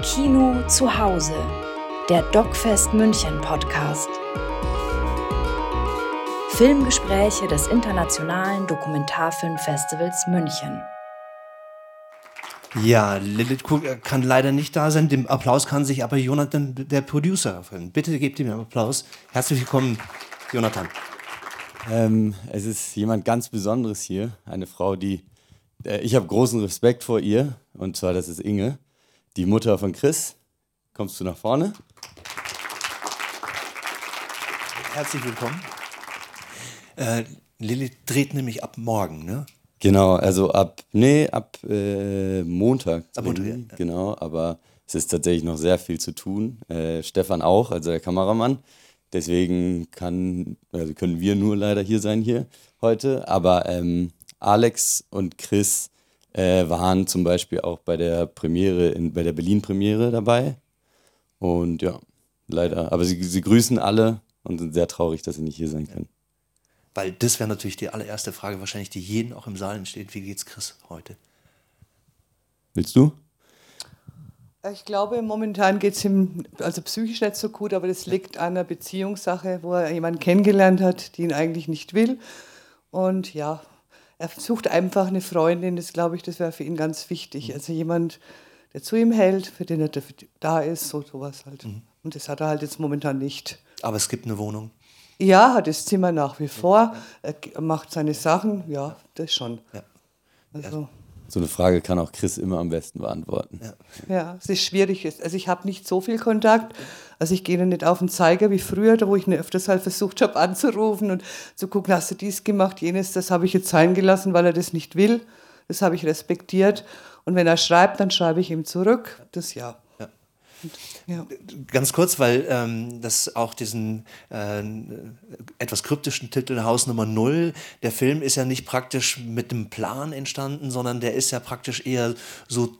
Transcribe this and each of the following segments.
Kino zu Hause, der DocFest München Podcast. Filmgespräche des Internationalen Dokumentarfilmfestivals München. Ja, Lilith kann leider nicht da sein. Dem Applaus kann sich aber Jonathan, der Producer, erfüllen. Bitte gebt ihm einen Applaus. Herzlich willkommen, Jonathan. Es ist jemand ganz Besonderes hier. Eine Frau, die... ich habe großen Respekt vor ihr. Und zwar, das ist Inge, die Mutter von Chris. Kommst du nach vorne? Herzlich willkommen. Lilith dreht nämlich ab morgen, ne? Genau, also ab Montag. Ab Montag, ja. Genau, aber es ist tatsächlich noch sehr viel zu tun. Stefan auch, also der Kameramann. Deswegen können wir nur leider hier sein hier heute. Aber Alex und Chris waren zum Beispiel auch bei der Premiere, bei der Berlin-Premiere dabei. Und ja, leider. Aber sie grüßen alle und sind sehr traurig, dass sie nicht hier sein können. Weil das wäre natürlich die allererste Frage, wahrscheinlich, die jeden auch im Saal entsteht. Wie geht's Chris heute? Willst du? Ich glaube, momentan geht es ihm also psychisch nicht so gut, aber das liegt an einer Beziehungssache, wo er jemanden kennengelernt hat, die ihn eigentlich nicht will. Und ja, er sucht einfach eine Freundin, das glaube ich, das wäre für ihn ganz wichtig. Also jemand, der zu ihm hält, für den er da ist, sowas halt. Und das hat er halt jetzt momentan nicht. Aber es gibt eine Wohnung. Ja, hat das Zimmer nach wie vor, er macht seine Sachen, ja, das schon. Ja. Also. So eine Frage kann auch Chris immer am besten beantworten. Ja, es ist schwierig. Also ich habe nicht so viel Kontakt. Also ich gehe nicht auf den Zeiger wie früher, da wo ich öfters halt versucht habe anzurufen und zu gucken, hast du dies gemacht, jenes, das habe ich jetzt sein gelassen, weil er das nicht will. Das habe ich respektiert. Und wenn er schreibt, dann schreibe ich ihm zurück. Das ja. Ja. Ganz kurz, weil das auch diesen etwas kryptischen Titel Haus Nummer 0, der Film ist ja nicht praktisch mit dem Plan entstanden, sondern der ist ja praktisch eher so,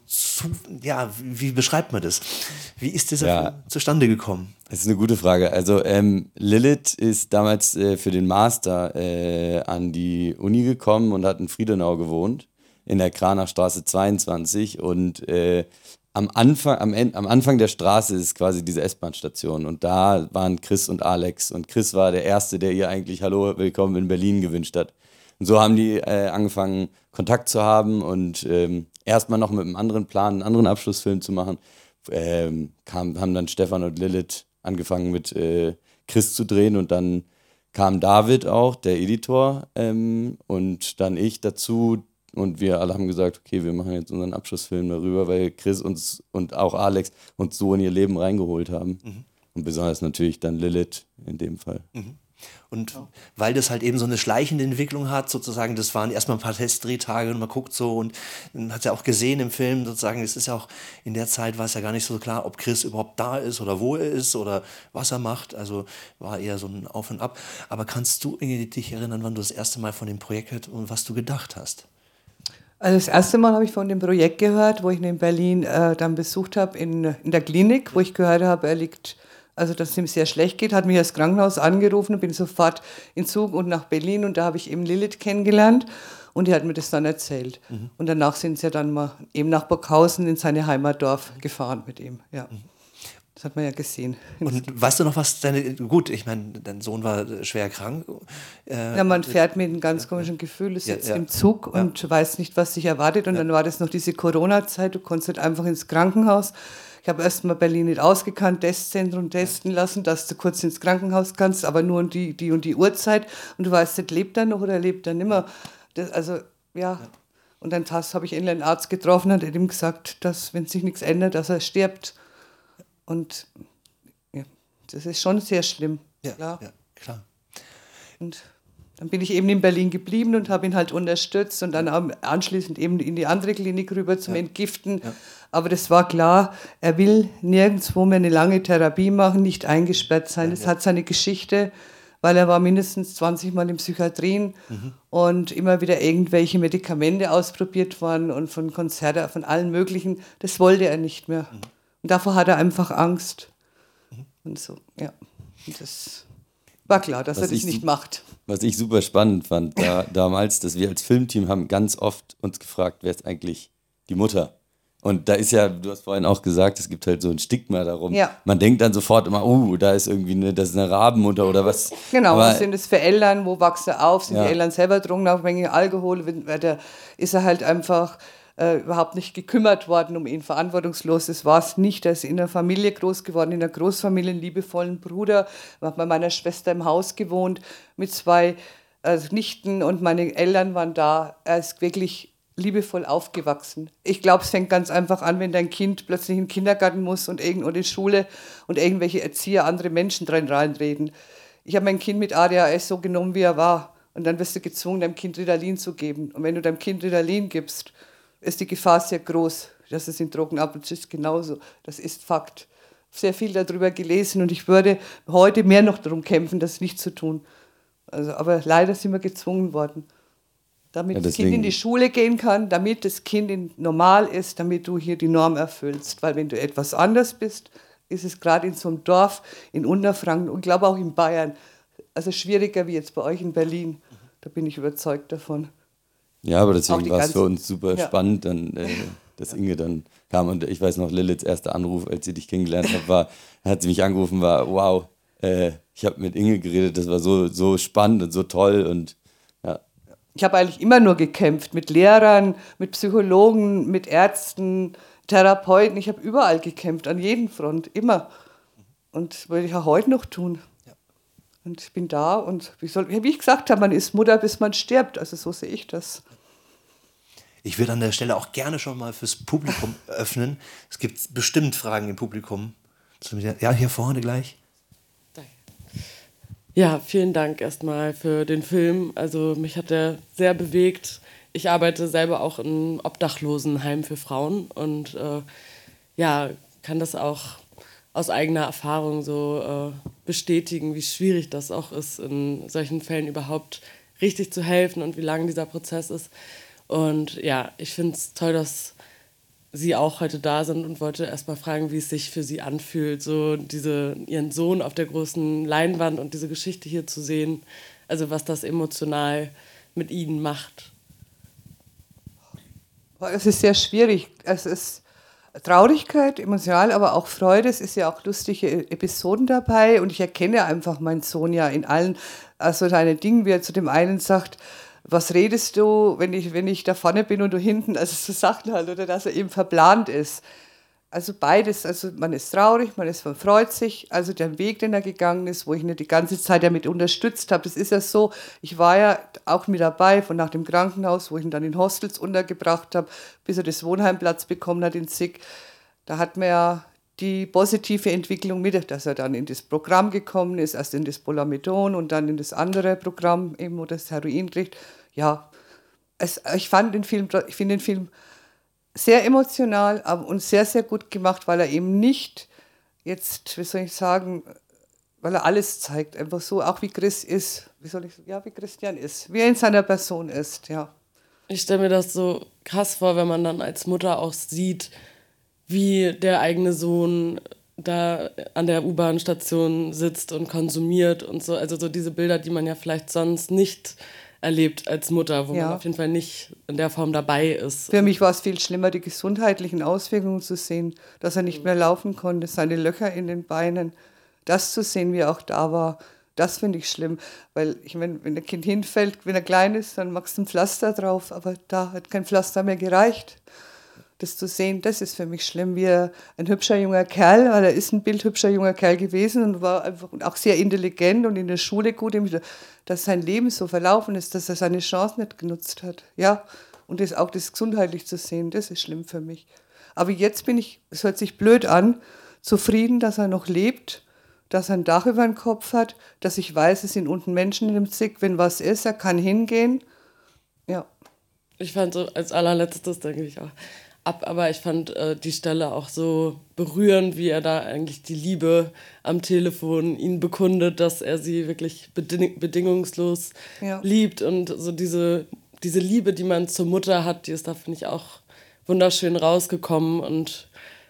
wie beschreibt man das? Wie ist dieser Film zustande gekommen? Das ist eine gute Frage. Also Lilith ist damals für den Master an die Uni gekommen und hat in Friedenau gewohnt, in der Kranachstraße 22 und am Anfang der Straße ist quasi diese S-Bahn-Station und da waren Chris und Alex und Chris war der Erste, der ihr eigentlich Hallo, willkommen in Berlin gewünscht hat. Und so haben die angefangen, Kontakt zu haben und erstmal noch mit einem anderen Plan, einen anderen Abschlussfilm zu machen, haben dann Stefan und Lilith angefangen mit Chris zu drehen und dann kam David auch, der Editor, und dann ich dazu. Und wir alle haben gesagt, okay, wir machen jetzt unseren Abschlussfilm darüber, weil Chris uns und auch Alex uns so in ihr Leben reingeholt haben. Und besonders natürlich dann Lilith in dem Fall. Und weil das halt eben so eine schleichende Entwicklung hat, sozusagen, das waren erstmal ein paar Testdrehtage und man guckt so und man hat es ja auch gesehen im Film, sozusagen, es ist ja auch, in der Zeit war es ja gar nicht so klar, ob Chris überhaupt da ist oder wo er ist oder was er macht, also war eher so ein Auf und Ab. Aber kannst du dich erinnern, wann du das erste Mal von dem Projekt hörst und was du gedacht hast? Also das erste Mal habe ich von dem Projekt gehört, wo ich ihn in Berlin dann besucht habe, in der Klinik, wo ich gehört habe, er liegt, also dass es ihm sehr schlecht geht, hat mich das Krankenhaus angerufen und bin sofort in Zug und nach Berlin und da habe ich eben Lilith kennengelernt und die hat mir das dann erzählt. Und danach sind sie dann mal eben nach Burghausen in seine Heimatdorf gefahren mit ihm, ja. Das hat man ja gesehen. Und weißt du noch, was gut, ich meine, dein Sohn war schwer krank. Ja, man fährt mit einem ganz komischen Gefühl, ist jetzt im Zug und weiß nicht, was sich erwartet. Und dann war das noch diese Corona-Zeit, du konntest nicht einfach ins Krankenhaus. Ich habe erst mal Berlin nicht ausgekannt, Testzentrum testen lassen, dass du kurz ins Krankenhaus kannst, aber nur um die und die Uhrzeit. Und du weißt nicht, lebt er noch oder lebt er nicht mehr. Und dann habe ich endlich einen Arzt getroffen und hat ihm gesagt, dass, wenn sich nichts ändert, dass er stirbt. Und ja, das ist schon sehr schlimm. Ja, klar. Und dann bin ich eben in Berlin geblieben und habe ihn halt unterstützt und dann anschließend eben in die andere Klinik rüber zum Entgiften. Ja. Aber das war klar, er will nirgendwo mehr eine lange Therapie machen, nicht eingesperrt sein. Das hat seine Geschichte, weil er war mindestens 20 Mal in Psychiatrien und immer wieder irgendwelche Medikamente ausprobiert worden und von Konzerten, von allen möglichen. Das wollte er nicht mehr. Und davor hat er einfach Angst. Und so, ja. Und das war klar, dass er das nicht macht. Was ich super spannend fand damals, dass wir als Filmteam haben ganz oft uns gefragt, wer ist eigentlich die Mutter? Und da ist ja, du hast vorhin auch gesagt, es gibt halt so ein Stigma darum. Ja. Man denkt dann sofort immer, da ist irgendwie das ist eine Rabenmutter oder was. Genau, Aber was sind das für Eltern, wo wächst er auf, sind Ja. die Eltern selber drogenabhängig, Alkohol, ist er halt einfach überhaupt nicht gekümmert worden um ihn, verantwortungslos, das war es nicht, er ist in einer Familie groß geworden, in einer Großfamilie, einen liebevollen Bruder, hat bei meiner Schwester im Haus gewohnt mit 2 Nichten und meine Eltern waren da, er ist wirklich liebevoll aufgewachsen. Ich glaube, es fängt ganz einfach an, wenn dein Kind plötzlich in den Kindergarten muss oder in die Schule und irgendwelche Erzieher, andere Menschen drin reinreden. Ich habe mein Kind mit ADHS so genommen, wie er war. Und dann wirst du gezwungen, deinem Kind Ritalin zu geben. Und wenn du deinem Kind Ritalin gibst, ist die Gefahr sehr groß, dass es in Drogen abrutscht. Genauso. Das ist Fakt. Sehr viel darüber gelesen und ich würde heute mehr noch darum kämpfen, das nicht zu tun. Also, aber leider sind wir gezwungen worden. Damit das Kind in die Schule gehen kann, damit das Kind normal ist, damit du hier die Norm erfüllst. Weil wenn du etwas anders bist, ist es gerade in so einem Dorf in Unterfranken und ich glaube auch in Bayern, also schwieriger wie jetzt bei euch in Berlin. Da bin ich überzeugt davon. Ja, aber deswegen war es für uns super spannend, dass Inge dann kam. Und ich weiß noch, Liliths erster Anruf, als sie dich kennengelernt hat, hat sie mich angerufen, war wow, ich habe mit Inge geredet, das war so spannend und so toll und ja. Ich habe eigentlich immer nur gekämpft, mit Lehrern, mit Psychologen, mit Ärzten, Therapeuten. Ich habe überall gekämpft, an jedem Front, immer. Und das würde ich auch heute noch tun. Ja. Und ich bin da und wie ich gesagt habe, man ist Mutter, bis man stirbt. Also so sehe ich das. Ich würde an der Stelle auch gerne schon mal fürs Publikum öffnen. Es gibt bestimmt Fragen im Publikum. Ja, hier vorne gleich. Ja, vielen Dank erstmal für den Film. Also mich hat er sehr bewegt. Ich arbeite selber auch in Obdachlosenheim für Frauen und kann das auch aus eigener Erfahrung so bestätigen, wie schwierig das auch ist, in solchen Fällen überhaupt richtig zu helfen und wie lang dieser Prozess ist. Und ja, ich finde es toll, dass Sie auch heute da sind und wollte erst mal fragen, wie es sich für Sie anfühlt, so Ihren Sohn auf der großen Leinwand und diese Geschichte hier zu sehen, also was das emotional mit Ihnen macht. Es ist sehr schwierig. Es ist Traurigkeit, emotional, aber auch Freude. Es ist ja auch lustige Episoden dabei und ich erkenne einfach meinen Sohn ja in allen, also seine Dingen, wie er zu dem einen sagt, was redest du, wenn ich da vorne bin und du hinten, also so Sachen halt, oder dass er eben verplant ist. Also beides, also man ist traurig, man freut sich, also der Weg, den er gegangen ist, wo ich ihn die ganze Zeit damit unterstützt habe, das ist ja so, ich war ja auch mit dabei von nach dem Krankenhaus, wo ich ihn dann in Hostels untergebracht habe, bis er das Wohnheimplatz bekommen hat in Zig. Da hat man ja die positive Entwicklung mit, dass er dann in das Programm gekommen ist, erst in das Polamidon und dann in das andere Programm, eben, wo das Heroin kriegt. Ja, ich finde den Film sehr emotional und sehr, sehr gut gemacht, weil er eben nicht jetzt, wie soll ich sagen, weil er alles zeigt, einfach so, auch wie Chris ist, wie Christian ist, wie er in seiner Person ist, ja. Ich stelle mir das so krass vor, wenn man dann als Mutter auch sieht, wie der eigene Sohn da an der U-Bahn-Station sitzt und konsumiert und so. Also so diese Bilder, die man ja vielleicht sonst nicht erlebt als Mutter, wo man auf jeden Fall nicht in der Form dabei ist. Für mich war es viel schlimmer, die gesundheitlichen Auswirkungen zu sehen, dass er nicht mehr laufen konnte, seine Löcher in den Beinen, das zu sehen, wie er auch da war. Das finde ich schlimm, weil ich meine, wenn ein Kind hinfällt, wenn er klein ist, dann machst du ein Pflaster drauf, aber da hat kein Pflaster mehr gereicht. Das zu sehen, das ist für mich schlimm, wie ein hübscher junger Kerl, weil er ist ein bildhübscher junger Kerl gewesen und war einfach auch sehr intelligent und in der Schule gut, dass sein Leben so verlaufen ist, dass er seine Chance nicht genutzt hat. Ja, und das auch das gesundheitlich zu sehen, das ist schlimm für mich. Aber jetzt bin ich, es hört sich blöd an, zufrieden, dass er noch lebt, dass er ein Dach über den Kopf hat, dass ich weiß, es sind unten Menschen in dem Zig, wenn was ist, er kann hingehen. Ja. Ich fand so als allerletztes, denke ich auch, aber ich fand die Stelle auch so berührend, wie er da eigentlich die Liebe am Telefon ihn bekundet, dass er sie wirklich bedingungslos liebt und so diese Liebe, die man zur Mutter hat, die ist da, finde ich, auch wunderschön rausgekommen und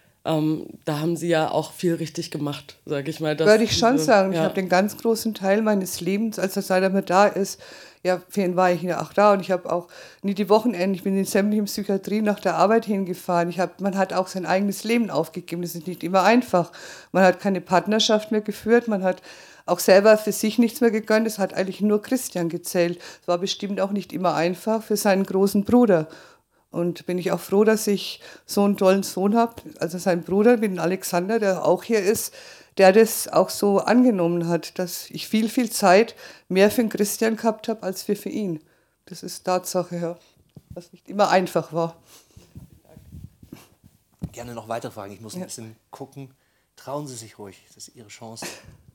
da haben sie ja auch viel richtig gemacht, sage ich mal. Würde ich schon sagen. Ja. Ich habe den ganz großen Teil meines Lebens, als er seit er mir da ist, Ja, für ihn war ich ja auch da und ich habe auch nie die Wochenenden, ich bin in sämtlichen Psychiatrien nach der Arbeit hingefahren. Man hat auch sein eigenes Leben aufgegeben, das ist nicht immer einfach. Man hat keine Partnerschaft mehr geführt, man hat auch selber für sich nichts mehr gegönnt, es hat eigentlich nur Christian gezählt. Es war bestimmt auch nicht immer einfach für seinen großen Bruder. Und bin ich auch froh, dass ich so einen tollen Sohn habe, also sein Bruder, mit dem Alexander, der auch hier ist, der das auch so angenommen hat, dass ich viel, viel Zeit mehr für den Christian gehabt habe, als für ihn. Das ist Tatsache, ja, was nicht immer einfach war. Gerne noch weitere Fragen. Ich muss ein bisschen gucken. Trauen Sie sich ruhig, das ist Ihre Chance.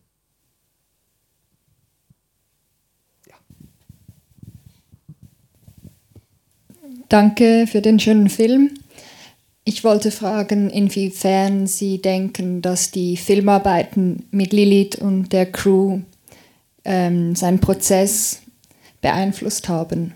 Ja. Danke für den schönen Film. Ich wollte fragen, inwiefern Sie denken, dass die Filmarbeiten mit Lilith und der Crew seinen Prozess beeinflusst haben.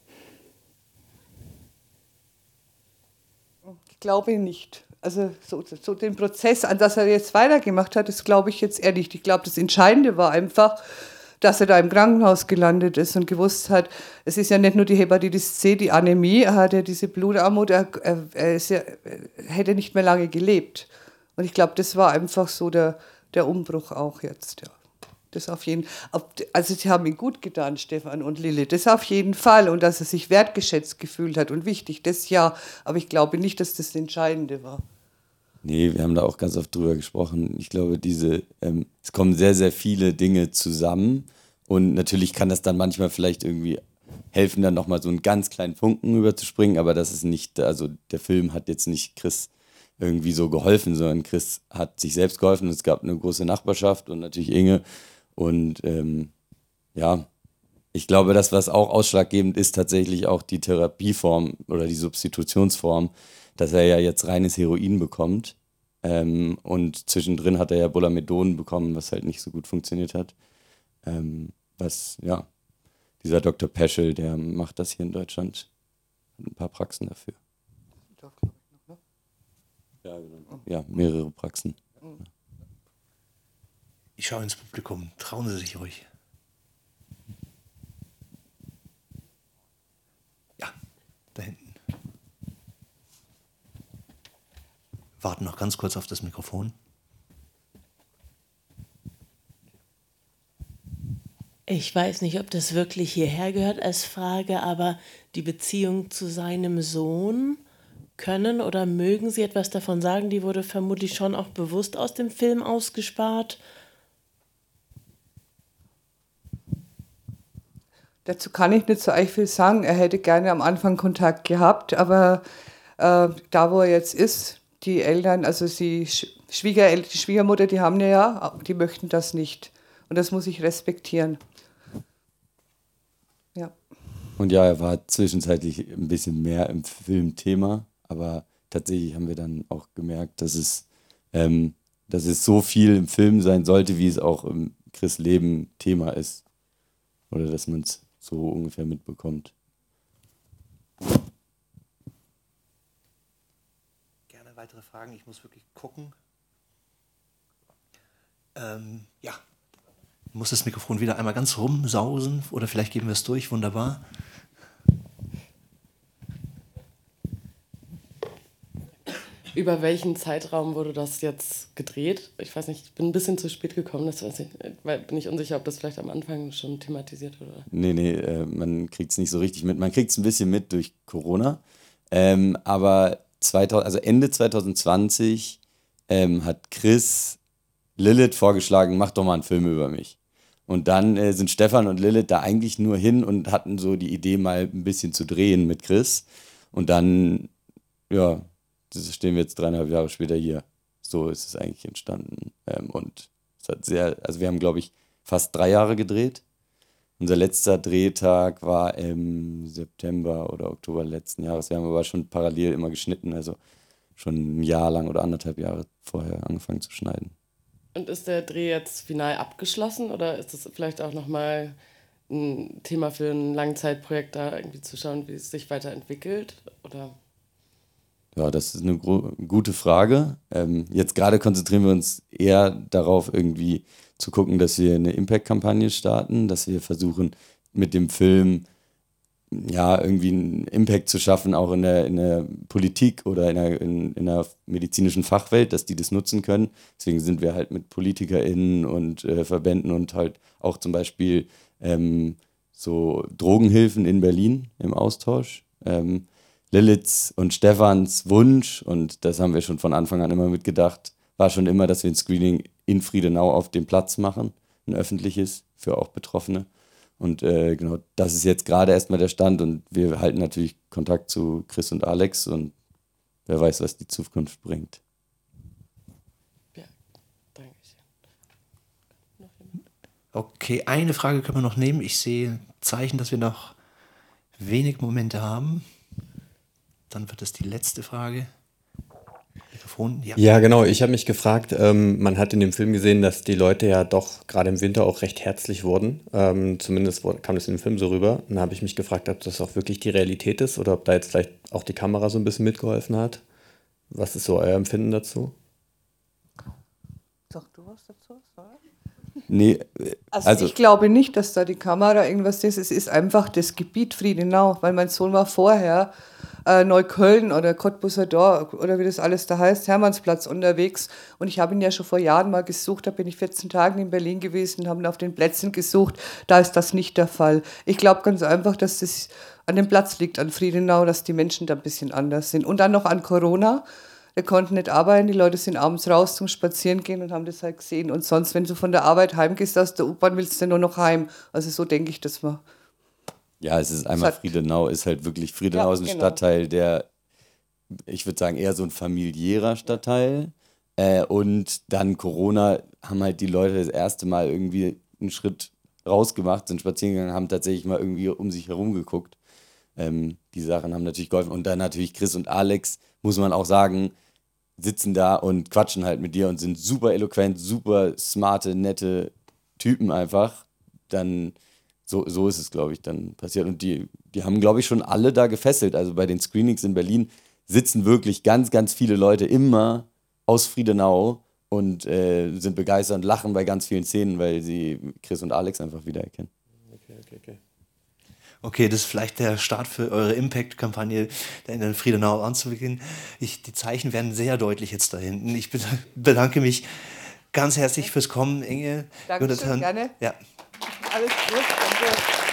Ich glaube nicht. Also so den Prozess, an das er jetzt weitergemacht hat, das glaube ich jetzt eher nicht. Ich glaube, das Entscheidende war einfach, dass er da im Krankenhaus gelandet ist und gewusst hat, es ist ja nicht nur die Hepatitis C, die Anämie, er hat ja diese Blutarmut, er hätte nicht mehr lange gelebt. Und ich glaube, das war einfach so der Umbruch auch jetzt. Ja. Das auf jeden Fall. Also sie haben ihn gut getan, Stefan und Lilith, das auf jeden Fall. Und dass er sich wertgeschätzt gefühlt hat und wichtig, das ja. Aber ich glaube nicht, dass das Entscheidende war. Nee, wir haben da auch ganz oft drüber gesprochen. Ich glaube, es kommen sehr, sehr viele Dinge zusammen und natürlich kann das dann manchmal vielleicht irgendwie helfen, dann nochmal so einen ganz kleinen Funken überzuspringen, aber das ist nicht, also der Film hat jetzt nicht Chris irgendwie so geholfen, sondern Chris hat sich selbst geholfen und es gab eine große Nachbarschaft und natürlich Inge und ja, ich glaube, das, was auch ausschlaggebend ist, tatsächlich auch die Therapieform oder die Substitutionsform, dass er ja jetzt reines Heroin bekommt. Und zwischendrin hat er ja Bulamedon bekommen, was halt nicht so gut funktioniert hat. Dieser Dr. Peschel, der macht das hier in Deutschland. Hat ein paar Praxen dafür. Ja, genau. Ja, mehrere Praxen. Ich schaue ins Publikum. Trauen Sie sich ruhig. Ja, da hinten. Warten noch ganz kurz auf das Mikrofon. Ich weiß nicht, ob das wirklich hierher gehört als Frage, aber die Beziehung zu seinem Sohn, können oder mögen Sie etwas davon sagen? Die wurde vermutlich schon auch bewusst aus dem Film ausgespart. Dazu kann ich nicht so echt viel sagen. Er hätte gerne am Anfang Kontakt gehabt, aber da, wo er jetzt ist, die Eltern, also die Schwiegermutter, die haben die möchten das nicht. Und das muss ich respektieren. Ja. Und ja, er war zwischenzeitlich ein bisschen mehr im Filmthema, aber tatsächlich haben wir dann auch gemerkt, dass es so viel im Film sein sollte, wie es auch im Chris' Leben Thema ist. Oder dass man es so ungefähr mitbekommt. Weitere Fragen? Ich muss wirklich gucken. Ja, muss das Mikrofon wieder einmal ganz rumsausen oder vielleicht geben wir es durch. Wunderbar. Über welchen Zeitraum wurde das jetzt gedreht? Ich weiß nicht, ich bin ein bisschen zu spät gekommen, das weiß ich, weil bin ich unsicher, ob das vielleicht am Anfang schon thematisiert wurde. Nee, man kriegt es nicht so richtig mit. Man kriegt es ein bisschen mit durch Corona, aber Ende 2020 hat Chris Lilith vorgeschlagen, mach doch mal einen Film über mich. Und dann sind Stefan und Lilith da eigentlich nur hin und hatten so die Idee, mal ein bisschen zu drehen mit Chris. Und dann, ja, stehen wir jetzt 3,5 Jahre später hier. So ist es eigentlich entstanden. Und es hat wir haben, glaube ich, fast 3 Jahre gedreht. Unser letzter Drehtag war im September oder Oktober letzten Jahres. Wir haben aber schon parallel immer geschnitten, also schon ein Jahr lang oder 1,5 Jahre vorher angefangen zu schneiden. Und ist der Dreh jetzt final abgeschlossen oder ist das vielleicht auch nochmal ein Thema für ein Langzeitprojekt, da irgendwie zu schauen, wie es sich weiterentwickelt? Oder? Ja, das ist eine gute Frage. Jetzt gerade konzentrieren wir uns eher darauf, irgendwie zu gucken, dass wir eine Impact-Kampagne starten, dass wir versuchen, mit dem Film ja irgendwie einen Impact zu schaffen, auch in der Politik oder in der medizinischen Fachwelt, dass die das nutzen können. Deswegen sind wir halt mit PolitikerInnen und Verbänden und halt auch zum Beispiel so Drogenhilfen in Berlin im Austausch. Liliths und Stefans Wunsch, und das haben wir schon von Anfang an immer mitgedacht, war schon immer, dass wir ein Screening in Friedenau auf dem Platz machen, ein öffentliches, für auch Betroffene. Und genau, das ist jetzt gerade erstmal der Stand, und wir halten natürlich Kontakt zu Chris und Alex, und wer weiß, was die Zukunft bringt. Ja, danke schön. Okay, eine Frage können wir noch nehmen. Ich sehe Zeichen, dass wir noch wenig Momente haben. Dann wird es die letzte Frage. Mikrofon, ja. Ja, genau. Ich habe mich gefragt, man hat in dem Film gesehen, dass die Leute ja doch gerade im Winter auch recht herzlich wurden. Zumindest kam das in dem Film so rüber. Und da habe ich mich gefragt, ob das auch wirklich die Realität ist oder ob da jetzt vielleicht auch die Kamera so ein bisschen mitgeholfen hat. Was ist so euer Empfinden dazu? Sag du was dazu? Nee, Also ich glaube nicht, dass da die Kamera irgendwas ist. Es ist einfach das Gebiet Friedenau, weil mein Sohn war vorher Neukölln oder Cottbuser Dorf oder wie das alles da heißt, Hermannsplatz unterwegs. Und ich habe ihn ja schon vor Jahren mal gesucht, da bin ich 14 Tage in Berlin gewesen, haben ihn auf den Plätzen gesucht. Da ist das nicht der Fall. Ich glaube ganz einfach, dass das an dem Platz liegt, an Friedenau, dass die Menschen da ein bisschen anders sind. Und dann noch an Corona. Wir konnten nicht arbeiten, die Leute sind abends raus zum Spazierengehen und haben das halt gesehen. Und sonst, wenn du von der Arbeit heimgehst aus der U-Bahn, willst du nur noch heim. Also so denke ich das mal. ja, es ist einmal Friedenau, ist halt wirklich, Friedenau ist ein Stadtteil, der, ich würde sagen, eher so ein familiärer Stadtteil. Und dann Corona haben halt die Leute das erste Mal irgendwie einen Schritt rausgemacht, sind spazieren gegangen, haben tatsächlich mal irgendwie um sich herum geguckt. Die Sachen haben natürlich geholfen. Und dann natürlich Chris und Alex, muss man auch sagen, sitzen da und quatschen halt mit dir und sind super eloquent, super smarte, nette Typen einfach. Dann, so ist es, glaube ich, dann passiert. Und die haben, glaube ich, schon alle da gefesselt. Also bei den Screenings in Berlin sitzen wirklich ganz, ganz viele Leute immer aus Friedenau und sind begeistert und lachen bei ganz vielen Szenen, weil sie Chris und Alex einfach wiedererkennen. Okay. Okay, das ist vielleicht der Start für eure Impact-Kampagne, da in Friedenau anzuwickeln. Die Zeichen werden sehr deutlich jetzt da hinten. Ich bedanke mich ganz herzlich fürs Kommen, Inge. Dankeschön, gerne. Ja. Alles gut, danke.